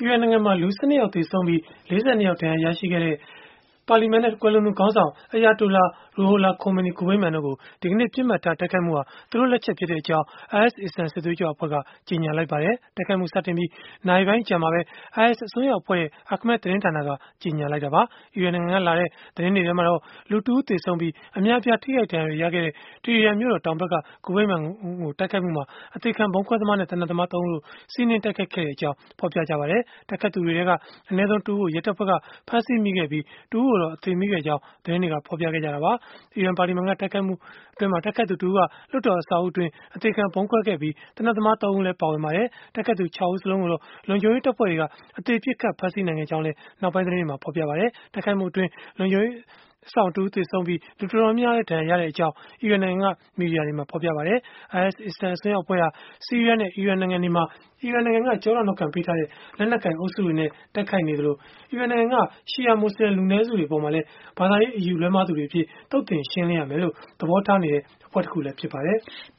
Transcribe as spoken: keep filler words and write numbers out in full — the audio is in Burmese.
အီရန်နိုင်ငံမှာလူ ၁၂ ယောက်သေဆုံးပြီး ၄၂ ယောက်ဒဏ်ရာရရှိခဲ့တဲ့ ပါလီမန်နဲ့ ကွယ်လွန်သူခေါင်းဆောင် Ayatollah Ruhollah Khomeini ဂူဗိမာန်တို့ကို ဒီကနေ့ ပစ်မှတ်ထား တိုက်ခိုက်မှုဟာ သူတို့လက်ချက်ဖြစ်ကြောင်း အိုင်အက်စ် အစ္စလာမ်စစ်သွေးကြွအဖွဲ့က ကြေညာလိုက်ပါတယ်။ တိုက်ခိုက်မှု စတင်ပြီး နာရီပိုင်းအကြာမှာပဲ အိုင်အက်စ် အစွန်းရောက်အဖွဲ့ရဲ့ Amaq သတင်းဌာနက ကြေညာလိုက်တာပါ။ အီရန်နိုင်ငံကလာတဲ့ သတင်းတွေထဲမှာတော့ လူတဦးသေဆုံးပြီး အများအပြား ထိခိုက်ဒဏ်ရာတွေရခဲ့တဲ့ တီဟီရန်မြို့တော် တောင်ဘက်က ဂူဗိမာန်ကို တိုက်ခိုက်မှုမှာ အသေခံဗုံးခွဲသမားနဲ့ သေနတ်သမား ၃ ဦးတို့ စီးနင်းတိုက်ခိုက်ခဲ့ကြောင်း ဖော်ပြကြပါတယ်။ တိုက်ခိုက်သူတွေထဲက အနည်းဆုံး တဦးကို ရဲတပ်ဖွဲ့က ဖမ်းဆီးမိခဲ့ပြီး၊ တဦးကိုတော့ အသေမိခဲ့ကြောင်း သတင်းတွေက ဖော်ပြခဲ့ကြတာပါ။ အီရန်ပါလီမန်က တိုက်ခိုက်မှုအတွင်း တိုက်ခိုက်သူတဦးက လွှတ်တော်အဆောက်အဦးတွင်း အသေခံဗုံးခွဲခဲ့ပြီး၊ သေနတ်သမား ၃ ဦးလည်း ပါဝင်ပါတယ်။ တိုက်ခိုက်သူ ၆ ဦးစလုံးကိုတော့ လုံခြုံရေးတပ်ဖွဲ့တွေက အသေပစ်ခတ် ဖမ်းဆီးနိုင်ခဲ့ကြောင်းလည်း နောက်ပိုင်းသတင်းတွေမှာ ဖော်ပြပါတယ်။ တိုက်ခိုက်မှုအတွင်း လုံခြုံရေးအစောင့်တဦး သေဆုံးပြီး၊ လူတော်တော်များများလည်း ဒဏ်ရာရခဲ့ကြောင်း အီရန်နိုင်ငံက မီဒီယာတွေမှာ ဖော်ပြကြပါတယ်။ အိုင်အက်စ် အစ္စလာမ် အစွန်းရောက်အဖွဲ့ဟာ ဆီးရီးယားနဲ့ အီရန်နိုင်ငံတွေမှာ အီရန်နိုင်ငံက ကျောထောက်နောက်ခံပေးထားတဲ့ လက်နက်ကိုင် အုပ်စုတွေနဲ့ တိုက်ခိုက်နေသလို၊ အီရန်နိုင်ငံက ရှီယာမွတ်ဆလင် လူနည်းစုတွေ အပေါ်မှာလည်း ဘာသာရေး အယူလွဲမှားသူတွေအဖြစ် သုတ်သင်ရှင်းလင်းရမယ်လို့ သဘောထားနေတဲ့ အဖွဲ့တခုလည်း ဖြစ်ပါတယ်။